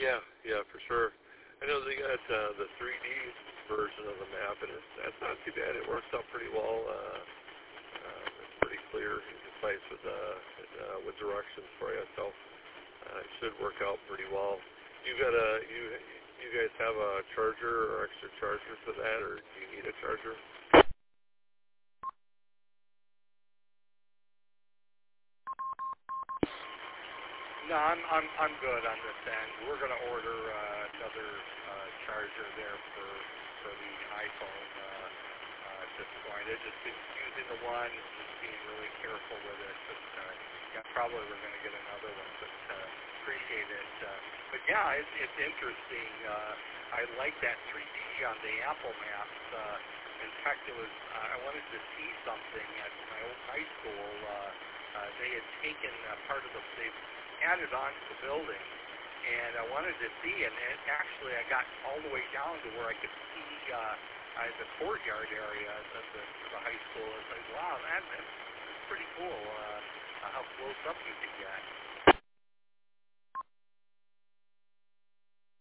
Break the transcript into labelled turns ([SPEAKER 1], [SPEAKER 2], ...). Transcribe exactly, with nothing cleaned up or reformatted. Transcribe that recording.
[SPEAKER 1] Yeah, yeah, for sure. I know they got uh, the three D version of the map, and it's, that's not too bad. It works out pretty well. Uh, uh, it's pretty clear and concise with uh, uh, with directions for you, so uh, it should work out pretty well. You got a you you guys have a charger or extra charger for that, or do you need a charger?
[SPEAKER 2] No, I'm I'm I'm good on this end. We're going to order uh, another uh, charger there for for the iPhone uh, uh, at this point. I've just been using the one, just being really careful with it. But uh, yeah, probably we're going to get another one. But uh, appreciate it. Uh, but yeah, it's it's interesting. Uh, I like that three D on the Apple Maps. Uh, in fact, it was uh, I wanted to see something at my old high school. Uh, uh, they had taken uh, part of the they added on to the building, and I wanted to see, and it, actually I got all the way down to where I could see uh, uh, the courtyard area of the, of the high school. It's like, wow, that, that's pretty cool uh, how close up you can get.